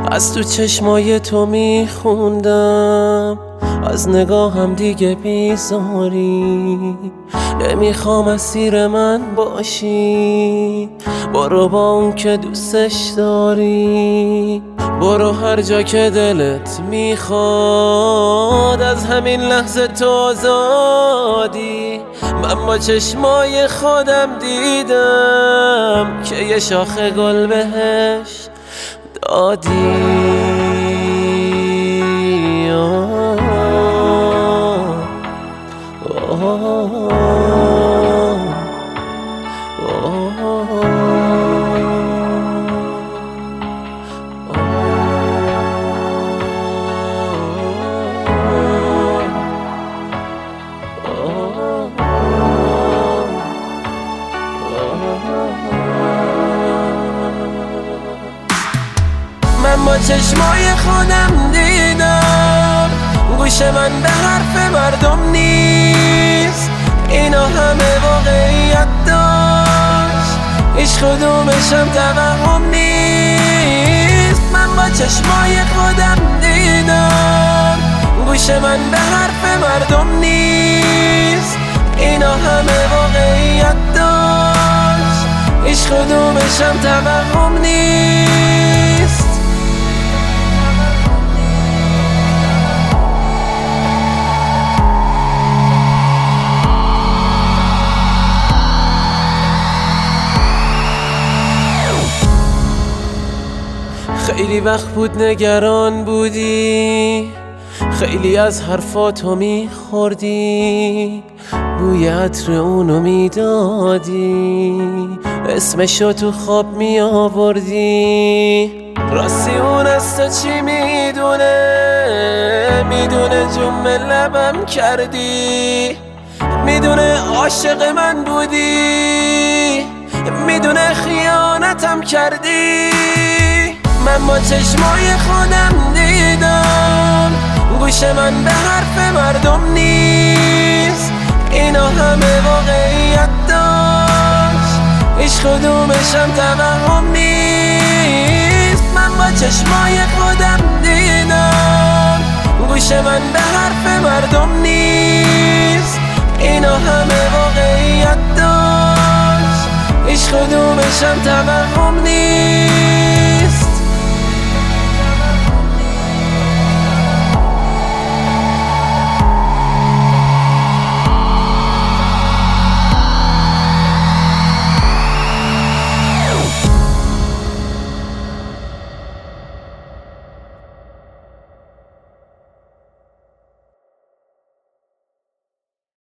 از تو چشمای تو میخوندم، از نگاهم دیگه بیزاری. نمیخوام اسیر من باشی، برو با اون که دوستش داری. برو هر جا که دلت میخواد، از همین لحظه تو آزادی. من با چشمای خودم دیدم که یه شاخه گل بهش دادی. من با چشمای خودم دیدم، گوش من به حرف مردم نیست. اینا همه واقعیت داشت، هیچ کدومشم توهم نیست. من با چشمای خودم دیدم، گوش من به حرف مردم نیست. اینا همه واقعیت داشت، هیچ کدومشم توهم نیست. خیلی وقت بود نگران بودی، خیلی از حرفاتو میخوردی، بوی عطر اونو میدادی، اسمشو تو خواب میآوردی. راستی اون از تو چی میدونه جمع لبم کردی، میدونه عاشق من بودی، میدونه خیانتم کردی. من با چشمای خودم دیدم، گوش من به حرف مردم نیست. اینا همه واقعیت داشت، هیچ کدومشم توهم نیست. من با چشمای خودم دیدم، گوش من به حرف مردم نیست. اینا همه واقعیت داشت، هیچ کدومشم توهم نیست.